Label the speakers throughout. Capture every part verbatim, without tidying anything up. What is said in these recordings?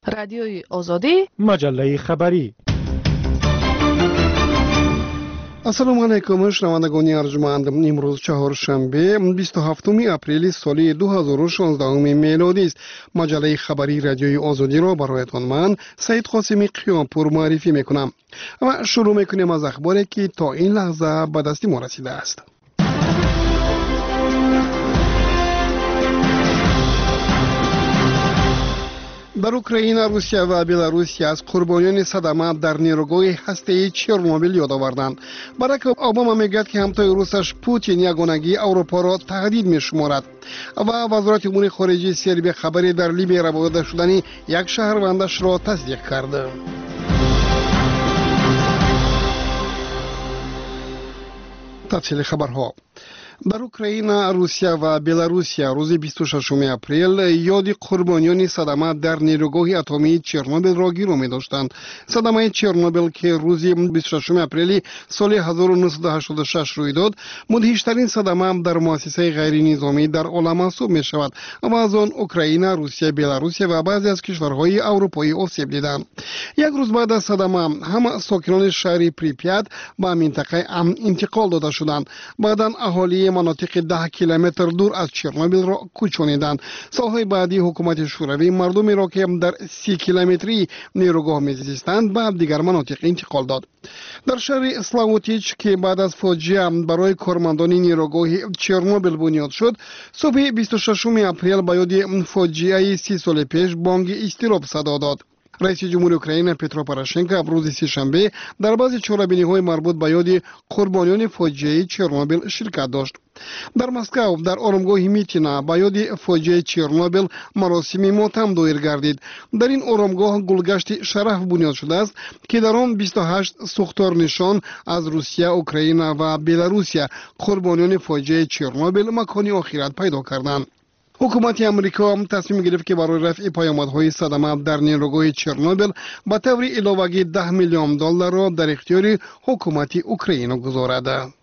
Speaker 1: رادیوی آزادی،
Speaker 2: مجله خبری.
Speaker 3: السلام علیکم شنوندگان ارجمند. امروز چهارشنبه بیست و هفتم اپریل سال دو هزار و شانزده میلادی است. مجله خبری رادیوی آزادی را برایتان من سید قاسمی قیامپور معرفی میکنم و شروع میکنیم از اخباری که تا این لحظه به دست ما رسیده است. در اوکراین، روسیه و بلاروس از قربانیان صدمه در نیروگاه هسته‌ای چرنوبیل یاد آوردند. باراک اوباما میگوید که همتای روسش پوتین یگانگی اروپا را تهدید میشمارد و وزارت امور خارجه سربیه خبری در لیبی ربوده شدن یک شهروندش را تصدیق کرده. تفصیل خبرها. در اوکراین، روسیه و بلاروس روز بیست و ششم اپریل یاد قربانیان صدمه در نیروگاه اتمی چرنوبیل را گرو می داشتند. صدمه چرنوبیل که روز بیست و ششم اپریل سال هزار و نهصد و هشتاد و شش روی داد، مدهشترین صدمه در مؤسسه غیر نظامی در عالم محسوب می شود و از آن اوکراین، روسیه، بلاروس و بعضی از کشورهای اروپایی آسیب دیدند. یک روز بعد از صدمه همه ساکنان شهر پریپیات به منطقه امن انتقال داده شدند. بعدا اهالی مناطق ده کیلومتر دور از چرنوبیل را کوچانیدند. سالهای بعدی حکومت شوروی مردمی را که در سی کیلومتری نیروگاه میزیستند به دیگر مناطق انتقال داد. در شهر سلاوتیچ که بعد از فاجعه برای کارمندان نیروگاه چرنوبیل بنیاد شد، صبح بیست و ششم اپریل به یاد فاجعه سی سال پیش بانگ اضطراب صدا داد. رئیس جمهور اوکراین پترو پوراشنکو روز سه‌شنبه در بعضی چهاربینی‌های مربوط به یاد قربانیان فاجعه چرنوبیل شرکت داشت. در مسکو در آرامگاه میتینا به یاد فاجعه چرنوبیل مراسم ماتم دایر گردید. در این آرامگاه گلگشت شرف بنیاد شده است که در آن بیست و هشت سوختار نشان از روسیه، اوکراین و بلاروس قربانیان فاجعه چرنوبیل مکانی آخرت پیدا کردند. حکومت امریکا هم تصمیم گرفت که برای رفع پیامدهای صدمه در نیروگاه چرنوبیل به طور علاوه‌ای ده میلیون دلار را در اختیار حکومت اوکراین گذارد.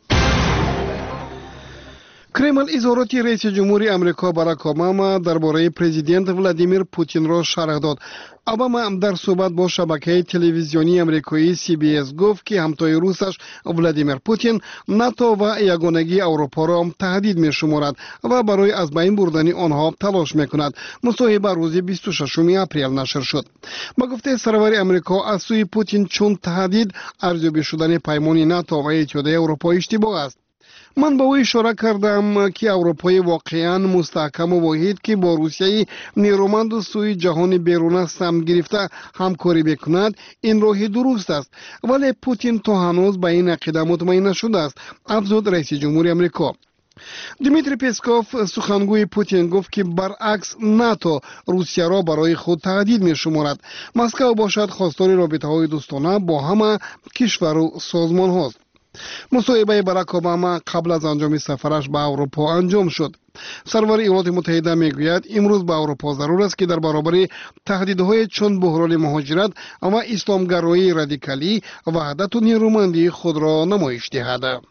Speaker 3: کرمل اظهارات رئیس جمهور امریکا باراک اوباما درباره پرزیدنت ولادیمیر پوتین را شرح داد. اوباما در صحبت با شبکه تلویزیونی امریکایی سی بی اس گفت که همتای روسش ولادیمیر پوتین ناتو و یگانگی اروپا را تهدید می‌شمارد و برای از بین بردن آنها تلاش می‌کند. مصاحبه روز بیست و ششم اپریل نشر شد. با گفته سرور امریکا از سوی پوتین چون تهدید ارزیابی شدن پیمان ناتو و اتحادیه اروپا اشتباه است. من به او اشاره کردم که اروپای واقعا مستحکم و واحد که با روسیه نیرومند و سوی جهان بیرون سمت گرفته همکاری بکند این راه درست است، ولی پوتین تا هنوز به این عقیده مطمئن نشده است، افزود رئیس جمهور امریکا. دیمیتری پسکوف سخنگوی پوتین گفت که برعکس ناتو روسیه را برای خود تهدید می شمارد. مسکو باشد خواستار رابطه های دوستانه با همه کشور و سازمان هاست. مصاحبه باراک اوباما قبل از انجام سفرش به اروپا انجام شد. سرور ایالات متحده میگوید امروز به اروپا ضرور است که در برابر تهدیدهای چون بحران مهاجرت و اسلامگرایی رادیکالی وحدت و نیرومندی خود را نمایش دهد.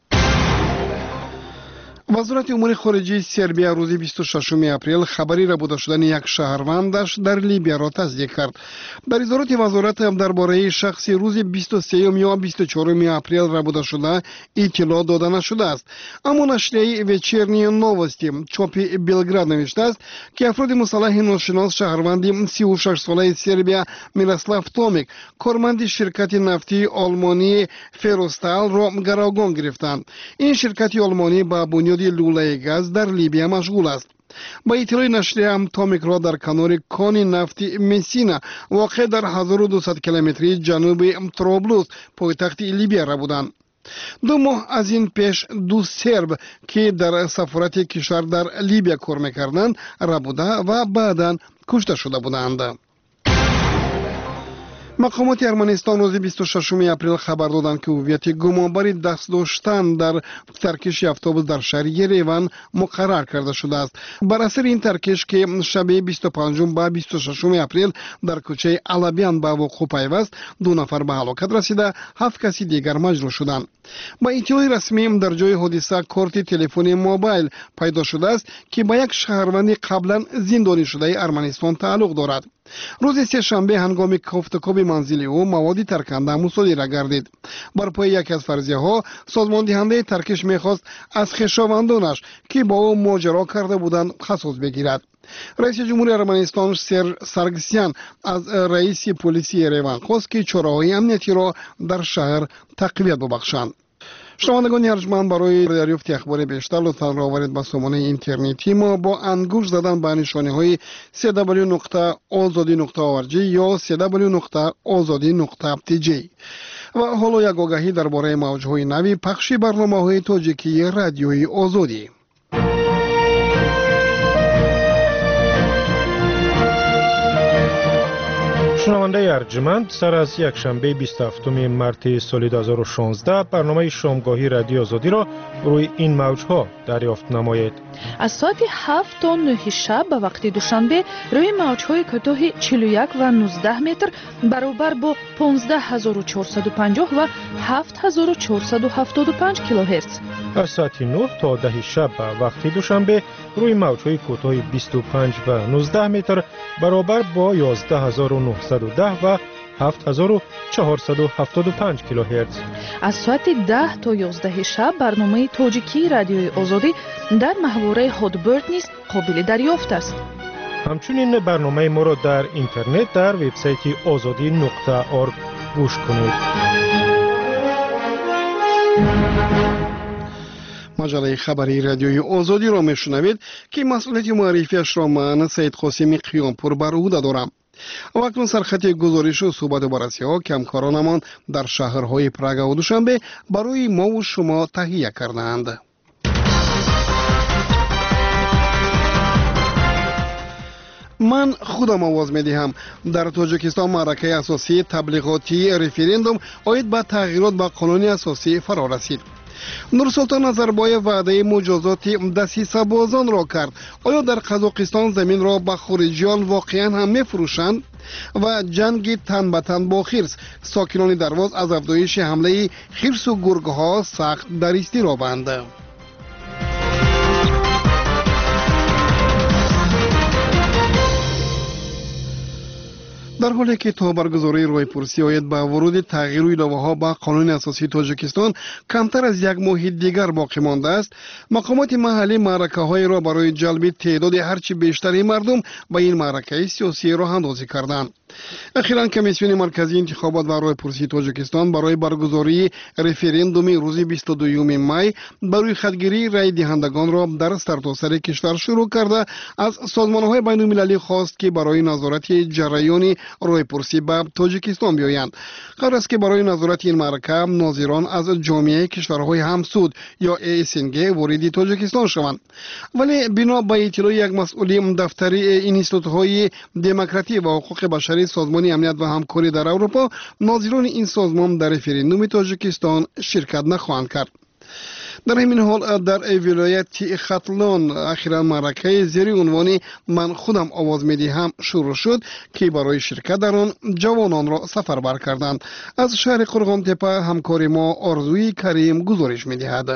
Speaker 3: وزارت امور خارجه سربیه روز بیست و ششم اپریل خبری ربوده شدن یک شهروندش در لیبی را تصدیق کرد. در اظهارات وزارت درباره شخصی روز بیست و سه یا بیست و چهار اپریل ربوده شده اطلاع داده نشده است. اما نشریه وچرنی نووستی چاپ بلگراد نوشته است که افراد مسلح ناشناس شهروند سی و شش ساله سربیه میراسلاف تومیک کارمند شرکت نفتی آلمانی فروستال را گروگان گرفتند. این شرکت آلمانی با بنیاد لوله گاز در لیبی مشغول است. با اطلاع نشریه هم تومیک را در کنار کان نفتی مسینا واقع در هزار و دویست کیلومتری جنوب طرابلس پایتخت لیبی را بودند. دو ماه از این پیش دو سرب که در سفارت کشور در لیبی کار میکردند را بوده و بعدا کشته شده بودند. مقامات ارمنستان روز بیست و ششم اپریل خبر دادند که هویت گمانبر دست داشتن در ترکش اتوبوس در شهر یریوان مقرر کرده شده است. بر اثر این ترکش که شب بیست و پنجم به بیست و ششم اپریل در کوچه علبیان به وقوع پیوست، دو نفر به هلاکت رسیده، هفت کسی دیگر مجروح شدند. با اطلاع رسمی در جای حادثه کارت تلفن موبایل پیدا شده است که با یک شهروند قبلا زندانی شده ارمنستان تعلق دارد. روز سه‌شنبه هنگام کوفتکوب منزلی او موادی ترکنده مصادره گردید. بر پای یکی از فرضیه ها سازمان دهنده ترکش میخواست از خویشاوندانش که با او ماجرا کرده بودند خصوص بگیرد. رئیس جمهوری ارمنستان سر سارگسیان از رئیس پلیس یریوان خواست که چاره‌های امنیتی را در شهر تقویت ببخشند. شنوندگان ارجمند، برای دریافت اخبار بیشتر لطفاً راهبرید به سامانه اینترنتی ما با انگشت زدن به نشانه‌های سی دبلیو نقطه آزادی نقطه او ار جی یا سی دبلیو نقطه آزادی نقطه تی جی. و حالا یک آگاهی درباره موج‌های نوی پخش برنامه‌های تاجیکی رادیوی آزادی.
Speaker 1: شنونده ارجمند، سر از یک شنبه بیست و هفتم مارس سال دو هزار و شانزده برنامه شامگاهی رادیو آزادی را روی این موجها دریافت نمایید.
Speaker 2: از ساعت هفت تا نه شب به وقت دوشنبه روی موجهای کوتاه چهل و یک و نوزده متر برابر با پانزده هزار و چهارصد و پنجاه و هفت هزار و چهارصد و هفتاد و پنج کیلوهرتز.
Speaker 1: از ساعت نه تا ده شب به وقت دوشنبه روی موجهای کوتاه بیست و پنج و نوزده متر برابر با یازده هزار و نهصد و ده و هفت هزار و چهارصد و هفتاد و پنج کیلوهرتز.
Speaker 2: از ساعت ده تا یازده شب برنامه تاجیکی رادیوی آزادی در محوره هادبرد نیز قابل دریافت است.
Speaker 1: همچنین برنامه ما را در اینترنت در وبسایت آزادی نقطه او ار جی گوش کنید.
Speaker 3: مجله خبری رادیوی آزادی را میشنوید که مسئولیت معرفیش را من سید قاسمی قیامپور بر عهده دارم. و اکنون سرخط گزارش و صحبت و بررسی ها که همکارانمان در شهرهای پراگ و دوشنبه برای ما و شما تهیه کردند. من خودم آواز می دهم. در تاجیکستان معرکه اساسی تبلیغاتی رفراندوم آید به تغییرات به قانون اساسی فرا رسید. نورسلطان نظربایف وعده مجازات دسیسه بازان را کرد. آیا در قزاقستان زمین را به خارجیان واقعا هم می فروشند؟ و جنگ تن به تن با خرس، ساکنان درواز از افزایش حمله خرس و گرگ ها سخت در اضطرابند. در حالی که تا برگزاری رایپرسی آید به ورود تغییر و ایلاوه ها به قانون اساسی تاجیکستان کمتر از یک ماه دیگر باقی مانده است، مقامات محلی معرکه های را برای جلب تعداد هرچی بیشتری مردم به این معرکه سیاسی راه اندازی کردند. اخیراً کمیسیون مرکزی انتخابات و رایپرسی تاجیکستان برای برگزاری رفراندوم روز بیست و دوم می برای خودگیری رای دهندگان را در سرتاسر کشور شروع کرده از سازمان‌های بین‌المللی خواست که برای نظارت جریان رایپرسی به تاجیکستان بیایند. قرار است که برای نظارت این معرکه ناظران از جامعه کشورهای همسود یا ای اس ان جی وارد تاجیکستان شوند. ولی بنا به اطلاع یک مسئول دفتر اینستیتوت‌های دموکراسی و حقوق بشری سازمان امنیت و همکاری در اروپا، ناظران این سازمان در رفراندوم تاجیکستان شرکت نخواهند کرد. در همین حال در ولایت ختلان اخیراً معرکه زیر عنوان من خودم آواز میدهم شروع شد که برای شرکت در آن جوانان را سفربر کردند. از شهر قرغان تپه همکار ما آرزوی کریم گزارش میدهد.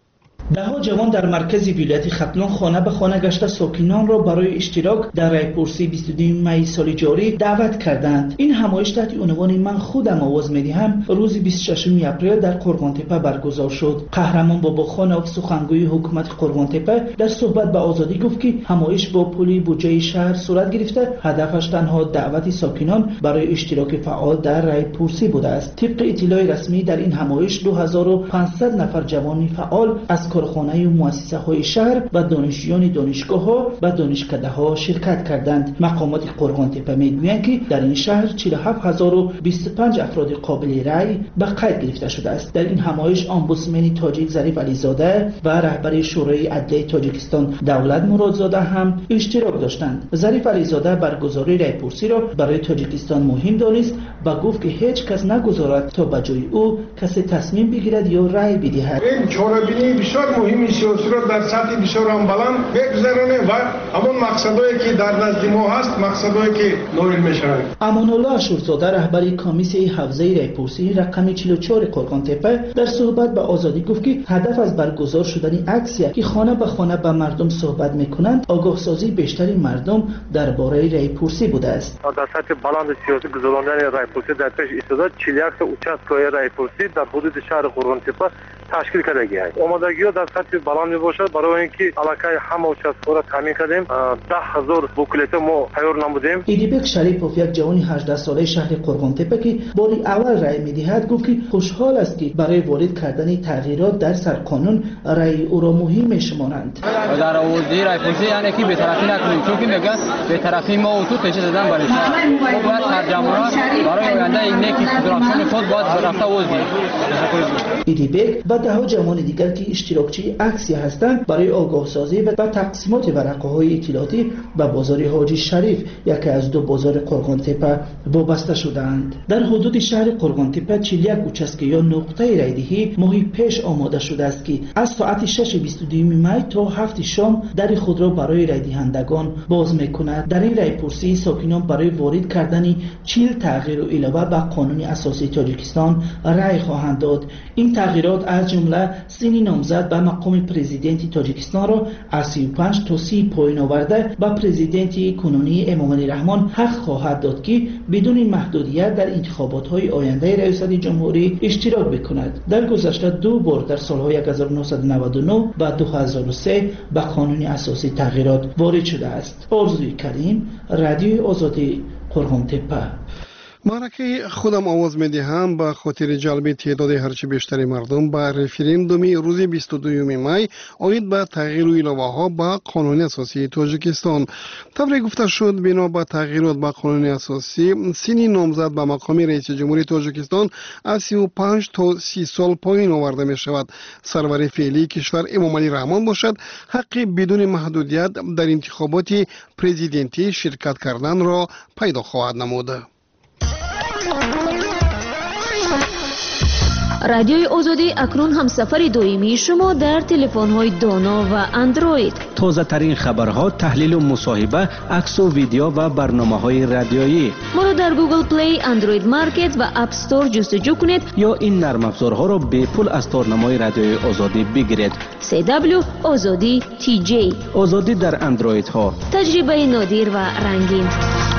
Speaker 4: دهها جوان در مرکز ولایت ختلان خانه به خانه گشته ساکنان را برای اشتراک در رایپرسی بیست و دوم می سال جاری دعوت کردند. این همایش تحت عنوان من خودم آواز میدهم روز بیست و ششم اپریل در قرغان تپه برگزار شد. قهرمان باباخان سخنگوی حکومت قرغان تپه در صحبت به آزادی گفت که همایش با پلی بودجه شهر صورت گرفته، هدفش تنها دعوت ساکنان برای اشتراک فعال در رایپرسی بوده است. طبق اطلاع رسمی در این همایش دو هزار و پانصد نفر جوان فعال از کارخانه و مؤسسه های شهر و دانشجویان دانشگاه ها و دانشکده ها شرکت کردند. مقامات قرغان تپه میگویند که در این شهر چهل و هفت هزار و بیست و پنج افراد قابل رأی به قید گرفته شده است. در این همایش امبودسمن تاجیک ظریف علیزاده و رهبر شورای عدلیه تاجیکستان دولت مرادزاده هم اشتراک داشتند. ظریف علیزاده برگزاری رایپرسی را برای تاجیکستان مهم دانست و گفت که هیچ کس نگذارد تا به جای او کسی تصمیم بگیرد یا رأی بدهد.
Speaker 5: این چهاربینی بسیار بسیار مهم سیاسی را در سطح بسیار هم بلند بگذرانه و همون مقصدهایی که در نزد ما هست مقصدهایی که نویل میشوند.
Speaker 4: امان الله اشورزاده رهبر کمیسیون حوزه رایپرسی رقم چهل و چهار قرقان تپه در صحبت با آزادی گفت که هدف از برگزار شدن اکسیه که خانه به خانه به مردم صحبت میکنند آگاه سازی بیشتری مردم درباره رایپرسی بوده است.
Speaker 6: در سطح بلند سیاسی گذراندن رایپرسی در پیش ایستاده چهل و یک تا اوچستگاه رایپرسی در حدود شهر قرقان تپه تشکیل کردگی است. آمادگی‌ها در سطح بلند میباشد برای اینکه علاقه همه اوچستگاه را تامین کردیم. ده هزار بوکلت ما تیار نمودیم.
Speaker 4: ایدیبک شریپوف یک جوان هجده ساله شهر قرقان تپه که باری اول رای میدهد گفت که خوشحال است که برای وارد کردن تغییرات در سرقانون رای او را مهم میشمارند.
Speaker 7: در حوزه رایپرسی یعنی که بی‌طرفی نکنیم چون که میگن بی‌طرفی ما و تو تشه زدن برای شهر. ما باید سرجمهورات برای آینده این نیکی فدراسیون خود باید رفته وزدیم.
Speaker 4: ایدیبک و ده ها جوان دیگر که اشتراکچی اکسیه هستند برای آگاه سازی و تقسیمات ورقه های اطلاعاتی به بازار حاجی شریف یکی از دو بازار قرقان تپه وابسته شدند. در حدود شهر قرقان تپه چهل و یک اوچسکه یا نقطه رایدهی ماهی پیش آماده شده است که از ساعت شش و بیست و دو می تا هفت شام در خود را برای رای دهندگان باز میکند. در این رایپرسی ساکنان برای وارد کردن چهل تغییر و علاوه به قانون اساسی تاجیکستان رای خواهند داد. این تغییرات از جمله سن نامزد به مقام پرزیدنت تاجیکستان را از سی و پنج تا سی پایین آورده و پرزیدنت کنونی امام علی رحمان حق خواهد داد که بدون محدودیت در انتخابات های آینده ریاست جمهوری اشتراک بکند. در گذشته دو بار در سالهای هزار و نهصد و نود و نه و دو هزار و سه به قانون اساسی تغییرات وارد شده است. آرزوی کریم، رادیوی آزادی، قرقان تپه.
Speaker 3: معرکه خودم آواز میدهم به خاطر جلب تعداد هرچه بیشتری مردم به رفراندوم روز بیست و دوم می آید به تغییر و علاوه ها به قانون اساسی تاجیکستان. طوری گفته شد بنا به تغییرات به قانون اساسی سن نامزد به مقام رئیس جمهوری تاجیکستان از سی و پنج تا سی سال پایین آورده می شود. سرور فعلی کشور امام علی رحمان باشد حق بدون محدودیت در انتخابات پرزیدنتی شرکت کردن را پیدا خواهد نمود.
Speaker 8: رادیوی آزادی اکنون هم سفر دائمی شما در تلفن‌های دانا و اندروید.
Speaker 9: تازه ترین خبرها، تحلیل و مصاحبه، عکس و ویدیو و برنامه‌های رادیویی.
Speaker 8: ما را در گوگل پلی، اندروید مارکت و اپ استور جستجو کنید
Speaker 9: یا این نرم افزارها را به پول از تارنمای رادیوی آزادی بگیرید.
Speaker 8: سی دبلیو آزادی تی جی.
Speaker 9: آزادی در اندروید ها.
Speaker 8: تجربه نادر و رنگین.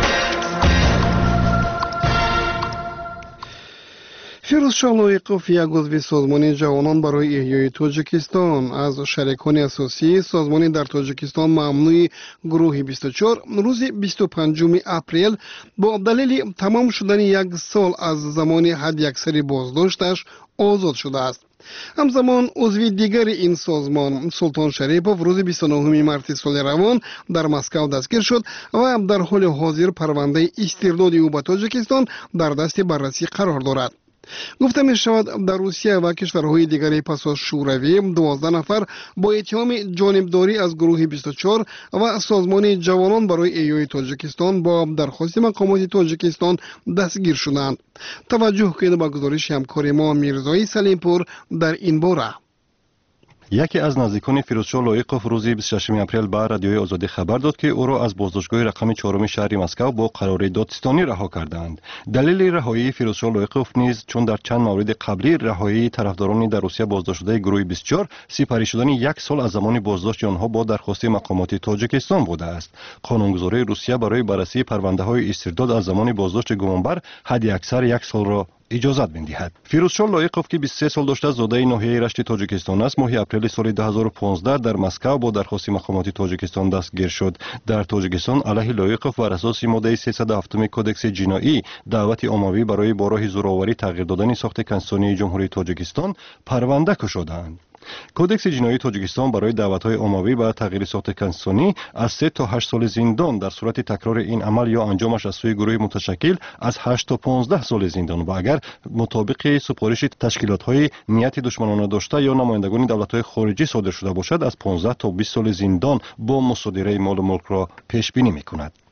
Speaker 3: فیروزشاه لایقوف یک عضو سازمان جوانان برای احیای تاجیکستان از شریکان اساسی سازمان در تاجیکستان ممنوع گروه بیست و چهار روز بیست و پنجم اپریل با دلیل تمام شدن یک سال از زمان حد اکثر بازداشتش آزاد شده است. همزمان عضو دیگر این سازمان سلطان شریپوف روز بیست و نهم مارس سال روان در مسکو دستگیر شد و در حال حاضر پرونده استرداد او به تاجیکستان در دست بررسی قرار دارد. گفته می شود در روسیه و کشورهای دیگری پس از شوروی دوازده نفر با اتهام جانبداری از گروه بیست و چهار و سازمان جوانان برای احیای تاجیکستان با درخواست مقامات تاجیکستان دستگیر شدند. توجه کنید به گزارش همکار ما میرزایی سلیمپور در این باره.
Speaker 10: یکی از نزدیکان فیروزشاه لایقوف روز بیست و ششم اپریل به رادیوی آزادی خبر داد که او را از بازداشتگاه رقم چهارم شهر مسکو با قرار دادستانی رها کردند. دلیل رهایی فیروزشاه لایقوف نیز چون در چند مورد قبلی رهایی طرفداران در روسیه بازداشت شده گروه بیست و چهار سپری شدن یک سال از زمان بازداشت آنها با درخواست مقامات تاجیکستان بوده است. قانونگذاری روسیه برای بررسی پرونده های استرداد از زمان بازداشت گمانبر حد اکثر یک سال را اجازت می‌دهد. فیروزشاه لایقوف که بیست و سه سال داشته زاده ناحیه رشت تاجیکستان است ماه اپریل سال دو هزار و پانزده در مسکو با درخواست مقامات تاجیکستان دستگیر شد. در تاجیکستان علیه لایقوف بر اساس ماده سیصد و هفت کدکس جنایی دعوت عمومی برای با راه زورآوری تغییر دادن ساخت کنستانی جمهوری تاجیکستان پرونده کشیدند. کدکس جنایی تاجیکستان برای دعوت‌های عمومی به تغییر ساخت کنستانی از سه تا هشت سال زندان در صورت تکرار این عمل یا انجامش از سوی گروه متشکل از هشت تا پانزده سال زندان و اگر مطابق سفارش تشکیلات‌های نیت دشمنانه داشته یا نمایندگان دولت‌های خارجی صادر شده باشد از پانزده تا بیست سال زندان با مصادره مال و ملک را پیش بینی می‌کند.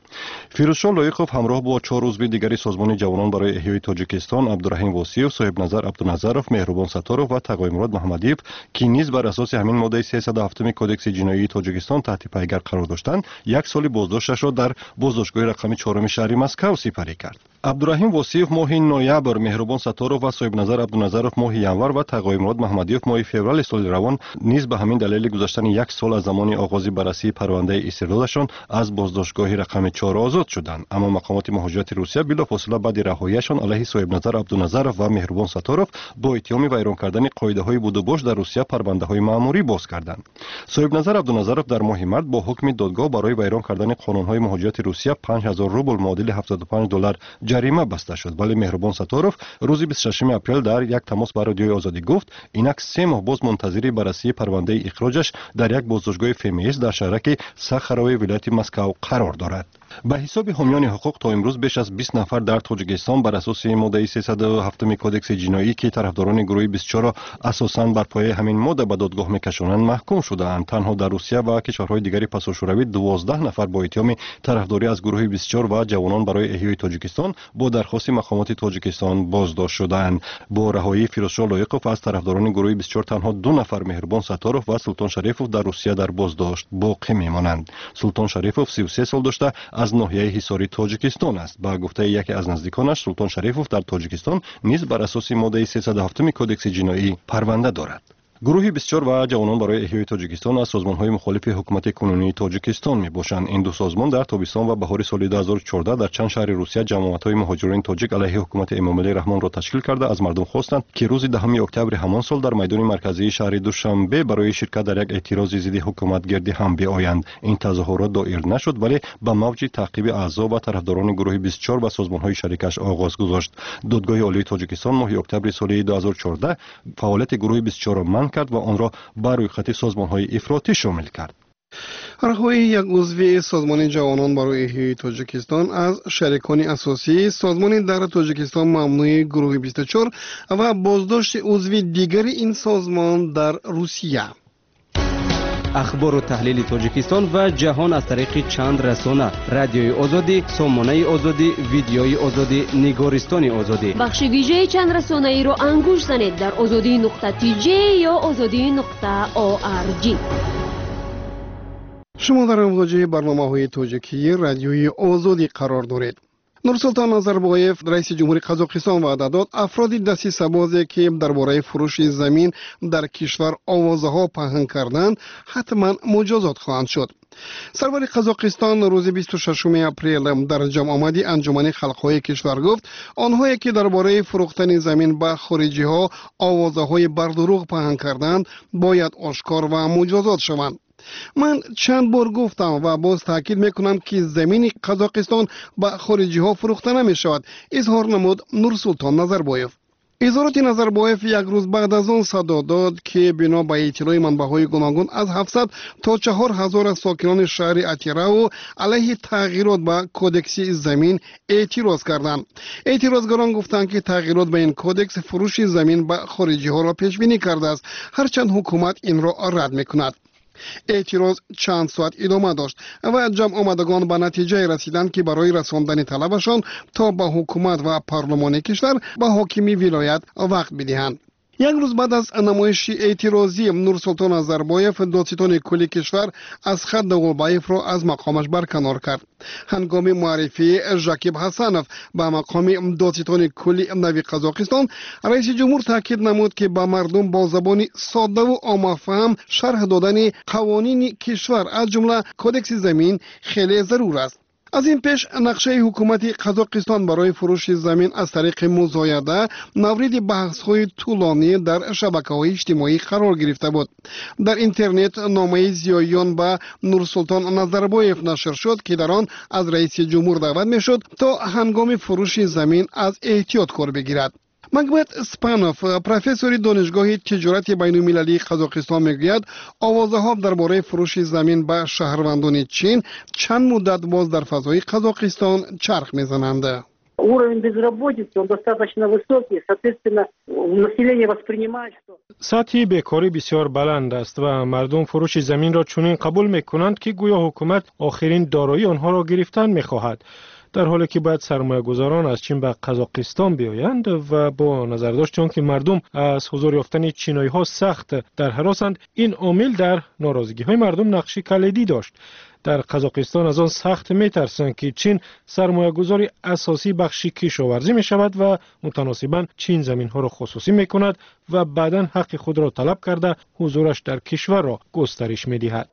Speaker 10: фирӯзшоҳ лоиқов ҳамроҳ бо чор узви дигари созмони ҷавонон барои эҳёи тоҷикистон абдураҳим восиев, соҳибназар абдуназаров, меҳрубон сатторов ва тағоимурод маҳмадиев ки низ бар асоси ҳамин моддаи сесаду ҳафтуми кодекси ҷиноии тоҷикистон таҳти пайгар қарор доштанд, як соли боздошташро дар боздоштгоҳи рақами чоруми шаҳри Москав сипарӣ кард. абдураҳим восиев моҳи ноябр, меҳрубон сатторов ва соҳибназар абдуназаров моҳи январ ва тағоимурод маҳмадиев моҳи феврали соли равон низ ба ҳамин далели гузаштани як сол аз замони оғози баррасии парвандаи истирдодашон аз боздоштгоҳи рақами чор озод шуданд, аммо мақомоти муҳоҷирати Русия билофосила баъди раҳоияшон алайҳи соҳибназар абдуназаров ва меҳрубон сатторов бо иттиҳоми вайрон кардани қоидаҳои будубош дар Русия парвандаҳои маъмурӣ боз карданд. соҳибназар абдуназаров дар моҳи март бо ҳукми додгоҳ барои вайрон кардани қонунҳои муҳоҷирати Русия панҷ ҳазор рубл муодили ҳафтоду панҷ доллар ҷарима баста шуд, вале меҳрубон сатторов рӯзи бисту шашуми апрел дар як тамос ба радиои Озодӣ гуфт инак се моҳ боз мунтазири баррасии парвандаи ихроҷаш дар як боздоштгоҳи ФМС дар шаҳраки Сахарови вилояти Москав қарор дорад. ба ҳисоби ҳомиёни ҳуқуқ то имрӯз беш аз бист нафар дар Тоҷикистон бар асоси моддаи сесаду ҳафтуми кодекси ҷиноӣ ки тарафдорони гурӯҳи бисту чорро асосан бар пояи ҳамин модда ба додгоҳ мекашонанд маҳкум шудаанд. Танҳо дар Русия ва кишварҳои дигари пасошӯравӣ дувоздаҳ нафар бо иттиҳоми тарафдорӣ аз гурӯҳи бисту чор ва ҷавонон барои эҳёи Тоҷикистон бо дархости мақомоти Тоҷикистон боздошт шудаанд. бо раҳоии Фирӯзшоҳ Лоиқов аз тарафдорони гурӯҳи бисту чор танҳо ду нафар меҳрубон сатторов ва Султон Шарифов дар Русия дар боздошт боқӣ мемонанд. Султон Шарифов си و سه сол дошта аз ноҳияи ҳисори Тоҷикистон аст. ба гуфтаи яке аз наздиконаш, Султон Шарифов дар Тоҷикистон низ бар асоси моддаи сесаду ҳафтуми кодекси ҷиноӣ парванда дорад. гурӯҳи бисту чор ва ҷавонон барои эҳёи Тоҷикистон аз созмонҳои мухолифи ҳукумати кунунии Тоҷикистон мебошанд. ин ду созмон дар тобистон ва баҳори соли ду ҳазору чордаҳ дар чанд шаҳри Русия ҷамоатҳои муҳоҷирони тоҷик алайҳи ҳукумати Эмомалии Раҳмонро ташкил карда аз мардум хостанд ки рӯзи даҳуми октябри ҳамон сол дар майдони марказии шаҳри Душанбе барои ширкат дар як эътирози зидди ҳукумат гирди ҳам биоянд. ин тазоҳурот доир нашуд, вале ба мавҷи таъқиби аъзо ва тарафдорони гурӯҳи бисту чор ва созмонҳои шарикаш оғоз гузошт. додгоҳи олии Тоҷикистон моҳи октябри соли ду ҳазору чордаҳ фаъолияти гурӯҳи бисту чорро манъ кард ва онро ба рӯйхати созмонҳои ифротӣ шомил кард.
Speaker 3: раҳоии як узви созмони ҷавонон барои эҳёи Тоҷикистон аз шарикони асосии созмони дар Тоҷикистон мамнӯи гурӯҳи бисту чор ва боздошти узви дигари ин созмон дар Русия.
Speaker 9: ахбору таҳлили Тоҷикистон ва ҷаҳон аз тариқи чанд расона: радиои Озодӣ, Сомонаи Озодӣ, видеои Озодӣ, Нигористони Озодӣ.
Speaker 8: бахши вижаи чанд расонаиро ангуш занед дар озодӣ нуқта ти ҷе ё озодӣ нуқта о ар ҷи.
Speaker 3: шумо дар муваҷҷаҳи барномаҳои тоҷикии радиои Озодӣ қарор доред. Нурсултон Назарбоев, раиси ҷумҳури Қазоқистон, ваъда дод афроди дастисабозе ки дар бораи фурӯши замин дар кишвар овозаҳо паҳн карданд, ҳатман муҷозот хоҳанд шуд. сарвари Қазоқистон рӯзи бисту шашуми апрел дар ҷамъомади анҷумани халқҳои кишвар гуфт, онҳое ки дар бораи фурӯхтани замин ба хориҷиҳо овозаҳои бардурӯғ паҳн карданд, бояд ошкор ва муҷозот шаванд. ман чанд бор гуфтам ва боз таъкид мекунам ки замини Қазоқистон ба хориҷиҳо фурӯхта намешавад, изҳор намуд Нурсултон Назарбоев. изҳороти Назарбоев як рӯз баъд аз он садо дод ки бино ба иттилои манбаъҳои гуногун аз ҳафтсад то чаҳор ҳазор аз сокинони шаҳри Атирау алайҳи тағйирот ба кодекси замин эътироз карданд. эътирозгарон гуфтанд ки тағйирот ба ин кодекс фурӯши замин ба хориҷиҳоро пешбинӣ кардааст, ҳарчанд ҳукумат инро рад мекунад. эътироз чанд соат идома дошт ва ҷамъомадагон ба натиҷае расиданд ки барои расондани талабашон то ба ҳукумат ва парлумони кишвар ба ҳокими вилоят вақт бидиҳанд. як рӯз баъд аз намоиши эътирозӣ, Нурсултон Назарбоев додситони кулли кишвар Асхат Дағулбаевро аз мақомаш барканор кард. ҳангоми муаррифии Жакиб Ҳасанов ба мақоми додситони кулли нави Қазоқистон, раиси ҷумҳур таъкид намуд ки ба мардум бо забони соддаву оммафаҳм шарҳ додани қавонини кишвар аз ҷумла кодекси замин хеле зарур аст. аз ин пеш нақшаи ҳукумати Қазоқистон барои фурӯши замин аз тариқи музояда навриди баҳсҳои тӯлонӣ дар шабакаҳои иҷтимоӣ қарор гирифта буд. дар интернет номаи зиёён ба Нурсултон Назарбоев нашр шуд ки дар он аз раиси ҷумҳур даъват мешуд то ҳангоми фурӯши замин аз эҳтиёт кор бигирад. Магмед Спанов, профессори донишгоҳи тиҷорати байнулмилалии Қазоқистон мегӯяд, овозаҳо дар бораи фурӯши замин ба шаҳрвандони Чин чанд муддат боз дар фазои Қазоқистон чарх мезананд.
Speaker 11: уровень безработицы, он достаточно высокий, соответственно, население воспринимает, что...
Speaker 1: سطح بیکاری بسیار بلند است و مردم فروش زمین را چنین قبول میکنند که گویا حکومت آخرین دارایی آنها را گرفتن میخواهد، در حالی که باید سرمایه گذاران از چین به قزاقستان بیایند و با نظر داشت چون که مردم از حضور یافتن چینایی ها سخت در هراسند، این عامل در ناراضگی های مردم نقشی کلیدی داشت. در قزاقستان از آن سخت میترسند که چین سرمایه گذاری اساسی بخشی کشاورزی می شود و متناسباً چین زمین ها را خصوصی می کند و بعداً حق خود را طلب کرده حضورش در کشور را گسترش می دهد.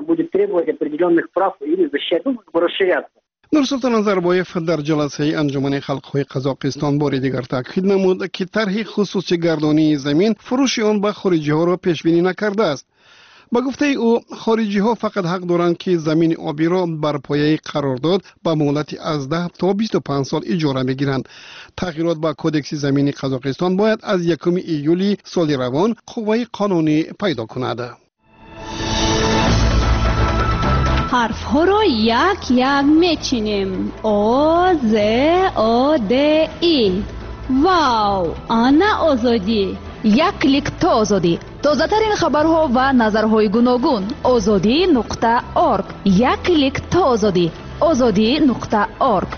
Speaker 3: نورسلطان نظربایف در جلسه انجمن خلق‌های قزاقستان بار دیگر تاکید نمود که طرح خصوصی گردانی زمین فروش آن به خارجی ها را پیش بینی نکرده است. با گفته او خارجی ها فقط حق دارند که زمین آبی را بر پایه قرارداد با مهلتی از ده تا بیست و پنج سال اجاره بگیرند. تغییرات با کدکس زمینی قزاقستان باید از یکم ایولی سال روان قوه قانونی پیدا کند.
Speaker 8: حرف ها را یک یک میچینیم. او ز او د ای. واو، آنا آزادی.
Speaker 2: یک کلیک تا آزادی. تازه ترین خبرها و نظرهای گوناگون. آزادی نقطه آرگ. یک کلیک تا آزادی. آزادی نقطه آرگ.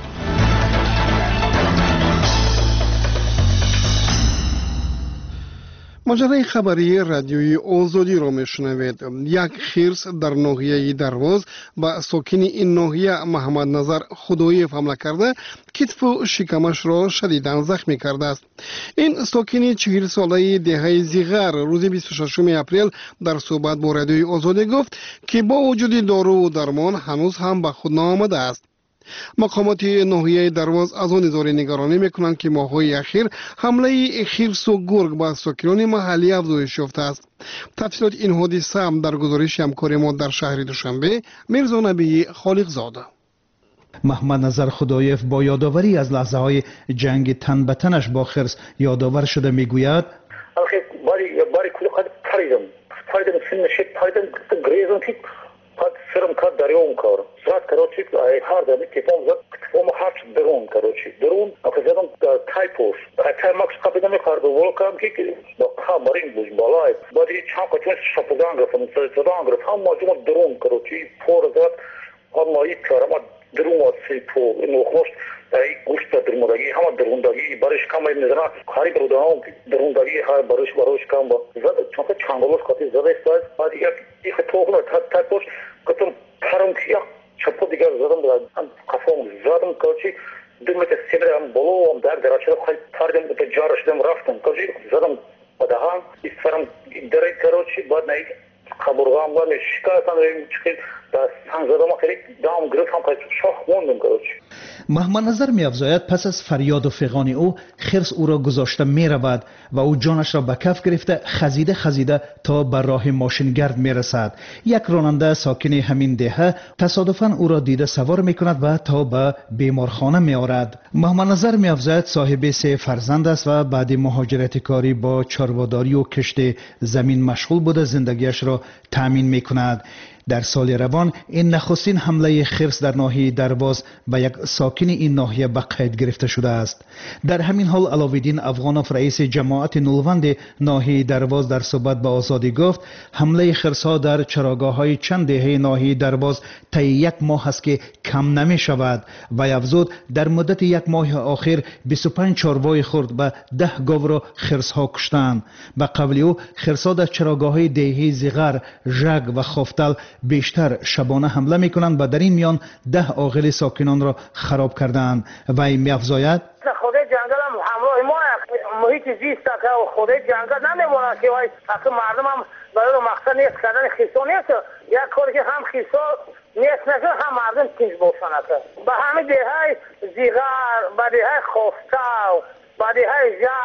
Speaker 3: مجره خبری رادیوی آزادی را میشنوید. یک خرس در ناحیه درواز با ساکن این ناحیه محمد نظر خداییف حمله کرده کتف و شکمش را شدیداً زخمی کرده است. این ساکن چهل ساله دهه زیغر روز بیست و ششم اپریل در صحبت با رادیوی آزادی گفت که با وجود دارو و درمان هنوز هم به خود ناآمده است. مقامات ناحیه درواز از آن اظهار نگرانی میکنند که ماه‌های اخیر حمله خرس و گرگ به ساکنان محلی افزایش یافته است. تفصیلات این حادثه هم در گزارش همکار ما در شهر دوشنبه میرزا نبی خالق زاده.
Speaker 12: محمد نظر خدایف با یادآوری از لحظه های جنگ تن به تنش با خرس یادآور شده میگوید
Speaker 13: Pat sırım kat daryon kar. Zat karoçi ay har da ki pom zat pom harç drone karoçi. Drone akazadam typos. Atay max kapıda mı kardı volkan ki bak ha marin buj balay. Badi çanka çön şapıdan grafın sıradan graf ham macuma drone karoçi. For zat amma iyi karama drone atsı po. İno hoş ay gusta drone hama drone dagi barış kamay nizana khari karudan drone dagi ha barış barış kamba. Zat çanka çangolos katı zat istaz. Badi ya ich tohna typos Katım tarım kıyak çapı diğer zaten da kafam zaten kaçı dümete seberim bolom der der açıp tardım da jarışdım raftım kaçı zaten daha isterim direkt kaçı bad ne kaburgam var ne şikayet anlayım çıkın da sanzadama gerek dam gürüt ham kaçı şah mondum kaçı.
Speaker 12: محمد نظر می افزاید پس از فریاد و فغان او خرس او را گذاشته می رود و او جانش را به کف گرفته خزیده خزیده تا بر راه ماشینگرد می رسد. یک راننده ساکن همین دهه تصادفاً او را دیده سوار می کند و تا به بیمارخانه می آورد. محمد نظر می افزاید صاحب سه فرزند است و بعد مهاجرت کاری با چارواداری و کشت زمین مشغول بوده زندگیش را تأمین می کند. در سال روان این نخستین حمله خرس در ناحیه درواز به یک ساکن این ناحیه به قید گرفته شده است. در همین حال علاوالدین افغانوف رئیس جماعت نولوند ناحیه درواز در صحبت با آزادی گفت حمله خرس‌ها در چراگاه‌های چند دهه ناحیه درواز طی یک ماه است که کم نمی شود و افزود در مدت یک ماه آخر بیست و پنج چاروای خرد به ده گاو را خرس‌ها کشتند. به قول او خرس‌ها در چراگاه‌های دهه زیغر، ژگ و خفتل بیشتر شبانه حمله میکنند و در این میان ده عاقل ساکنان را خراب کردند و این می‌افزاید
Speaker 11: خود جنگل هم همراه ما محیط زیست که خود جنگل نمیمونه که وای اصلا مردم هم برای مقصد نیست کردن خیسا نیست یک کاری که هم خیسا نیست نشه هم مردم تیز باشن به همه دهه زیغر به دهه خفتاو به دهه ژک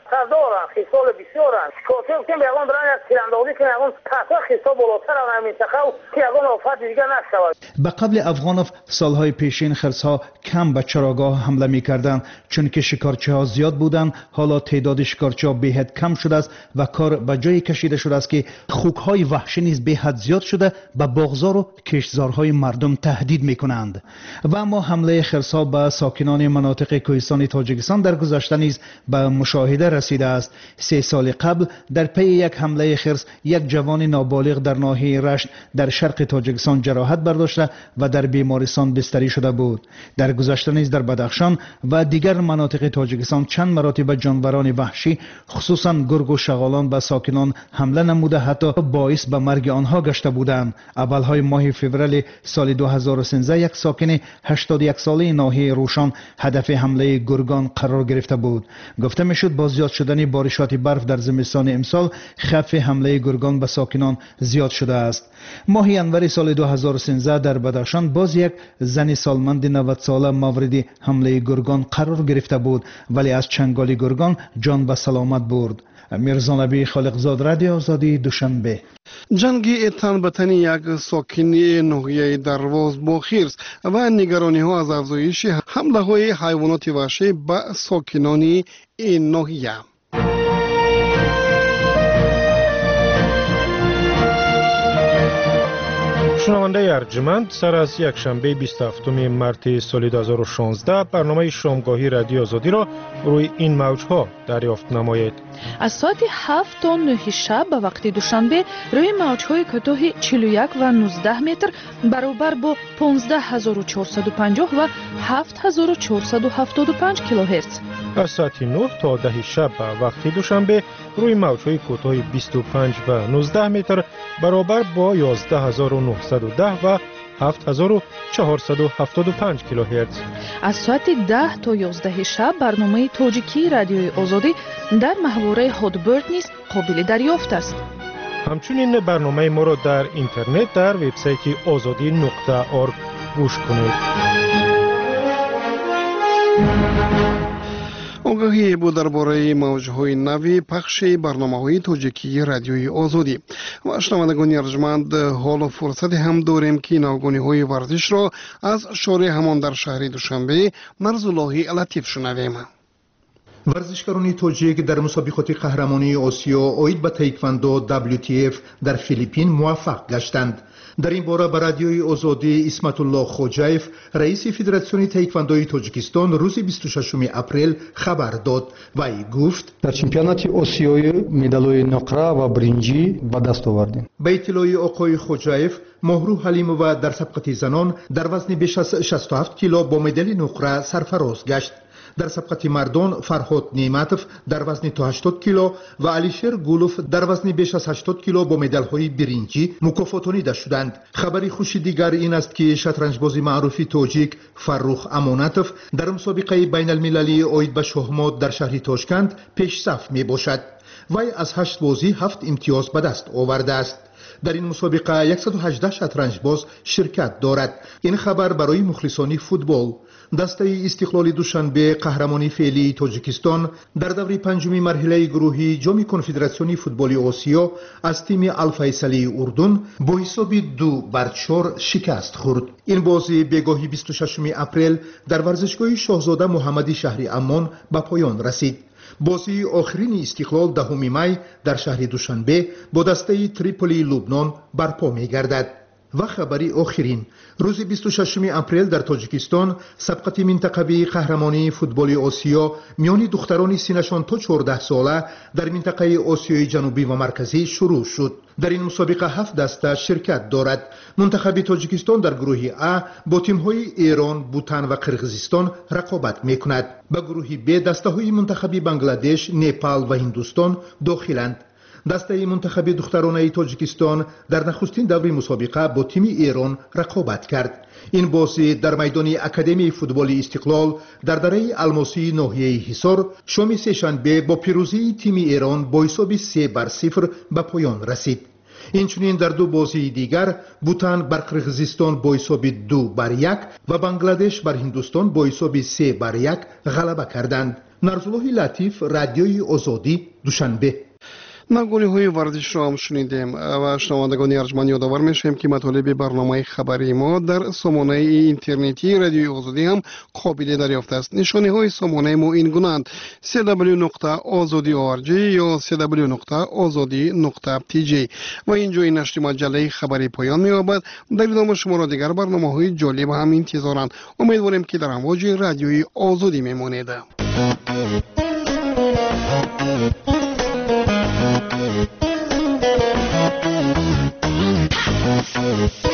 Speaker 11: دارن خصال بسیارن شکایت کنیم یگان برن یک تیراندازی کنیم یگان تحصیل خصال بالاتر از منطقه و که یگان آفت دیگه نشود.
Speaker 12: به قبل افغانов سالهای پیشین خرسها کم به چراگاه حمله می‌کردند چون که شکارچی‌ها زیاد بودند. حالا تعداد شکارچی‌ها بهت کم شده است و کار به جایی کشیده شده است که خوک‌های وحشی نیز بهت زیاد شده به باغزار و کشتزارهای مردم تهدید می‌کنند. و اما حمله خرسها به ساکنان مناطق کوهستان تاجیکستان در گذشته نیز به مشاهده رسیده است. سه سال قبل در پی یک حمله خرس یک جوان نابالغ در ناحیه رشت در شرق تاجیکستان جراحت برداشته و در بیمارستان بستری شده بود. در گذشته نیز در بدخشان و دیگر مناطق تاجیکستان چند مراتب جانوران وحشی خصوصا گرگ و شغالان به ساکنان حمله نموده حتی باعث به مرگ آنها گشته بودند. اولهای ماه فوریه سال دو هزار و سیزده یک ساکن هشتاد و یک ساله ناحیه روشان هدف حمله گرگان قرار گرفته بود. گفته میشد با زیاد شدن بارشات برف در زمستان امسال خف حمله گرگان به ساکنان زیاد شده است. ماه ینوری سال دو هزار و سیزده در بدخشان باز یک زن سالمند نود ساله مورد حمله گرگان قرار گرفته بود ولی از چنگال گرگان جان به سلامت برد. میرزا نبی خالقزاد، رادیو آزادی، دوشنبه.
Speaker 3: جنگی تن به تن یک ساکنی ناحیه درواز با خرس و نگرانی ها از افزایش حمله های حیوانات وحشی به ساکنان این ناحیه.
Speaker 1: شنونده ارجمند، سر از یک شنبه بیست و هفتم مارس سال دو هزار و شانزده برنامه شامگاهی رادیو آزادی را روی این موجها دریافت نمایید.
Speaker 2: از ساعت هفت تا نه شب به وقت دوشنبه روی موجهای کوتاه چهل و یک و نوزده متر برابر با پانزده هزار و چهارصد و پنجاه و هفت هزار و چهارصد و هفتاد و پنج کیلوهرتز.
Speaker 1: از ساعت نه تا ده شب به وقت دوشنبه روی موجهای کوتاه بیست و پنج و نوزده متر برابر با یازده هزار و نهصد و ده و هفت هزار و چهارصد و هفتاد و پنج کیلوهرتز.
Speaker 2: از ساعت ده تا یازده شب برنامه تاجیکی رادیوی آزادی در محوره هادبرد نیز قابل دریافت است.
Speaker 1: همچنین برنامه ما را در اینترنت در وبسایت آزادی نقطه org گوش کنید.
Speaker 3: آگاهی بود درباره موجهای نوی پخش برنامه‌های تاجیکی رادیوی آزادی. و شنوندگان ارجمند، حال و فرصت هم داریم که ناگهانی‌های ورزش را از شارع همان در شهر دوشنبه مرزالله لطیف شنویم.
Speaker 14: ورزشکاران تاجیک در مسابقات قهرمانی آسیا آید به تایکواندو دبلیو تی اف در فیلیپین موفق گشتند. در این باره به رادیوی آزادی اسمت الله خوجایف، رئیس فدراسیون تایکواندوی تاجیکستان، روز بیست و ششم اپریل خبر داد و ای گفت
Speaker 15: در چمپیونات آسیای مدال‌های نقره و برنجی به دست آوردیم.
Speaker 14: به اطلاع آقای خوجایف، مهرو حلیمووا در سبقت زنان در وزن بیش از شصت و هفت کیلو با مدال نقره سرفراز گشت. در سبقت مردان فرهاد نیمتوف در وزن تا هشتاد کیلو و علیشیر گولوف در وزن بیش از هشتاد کیلو با مدال‌های برنجی مکافاتانیده شدند. خبری خوش دیگر این است که شطرنجباز معروف تاجیک فرخ امانتوف در مسابقه بین المللی آید به شهمات در شهر تاشکند پیش صف می باشد. وی از هشت بازی هفت امتیاز به دست آورده است. در این مسابقه صد و هجده شطرنجباز شرکت دارد. این خبر برای مخلصان فوتبال. دسته استقلال دوشنبه قهرمانی فعلی تاجیکستان در دور پنجمی مرحله گروهی جام کنفدراسیون فوتبال آسیا از تیم الفیصلی اردن با حساب دو بر چهار شکست خورد. این بازی بگاهی بیست و ششم اپریل در ورزشگاه شاهزاده محمدی شهر عمان به پایان رسید. بازی آخرین استقلال دهم می در شهر دوشنبه با دسته تریپولی لبنان برپا می گردد. و خبری آخرین، روز بیست و ششم اپریل در تاجیکستان سبقت منطقوی قهرمانی فوتبال آسیا میان دختران سنشان تا چهارده ساله در منطقه آسیای جنوبی و مرکزی شروع شد. در این مسابقه هفت دسته شرکت دارد. منتخب تاجیکستان در گروه ا با تیم‌های ایران، بوتان و قرقیزستان رقابت می‌کند. به گروه ب دسته‌های منتخب بنگلادش، نپال و هندوستان داخلند. دسته منتخب دخترانه تاجیکستان در نخستین دور مسابقه با تیم ایران رقابت کرد. این بازی در میدان اکادمی فوتبال استقلال در دره الماسی ناحیه حصار شام سه‌شنبه با پیروزی تیم ایران با حساب سه بر صفر به پایان رسید. اینچنین در دو بازی دیگر بوتان بر قرقیزستان با حساب دو بر یک و بنگلادش بر هندوستان با حساب سه بر یک غلبه کردند. نرزالله لطیف، رادیوی آزادی، دوشنبه.
Speaker 3: نگولی های ورزش را هم شنیدیم و شنوندگان ارجمند یادآور میشیم که مطالب برنامه خبری ما در سامانه اینترنتی رادیوی آزادی هم قابل دریافت است. نشانی های سامانه ما این گونه‌اند: سی دبلیو نقطه آزادی نقطه او آر جی یا سی دبلیو نقطه آزادی نقطه تی جی. و اینجا این نشر مجله خبری پایان می‌یابد. در ادامه شما را دیگر برنامه‌های جالب هم انتظارند. امیدواریم که در امواج رادیوی آزادی میمانید. Thank you.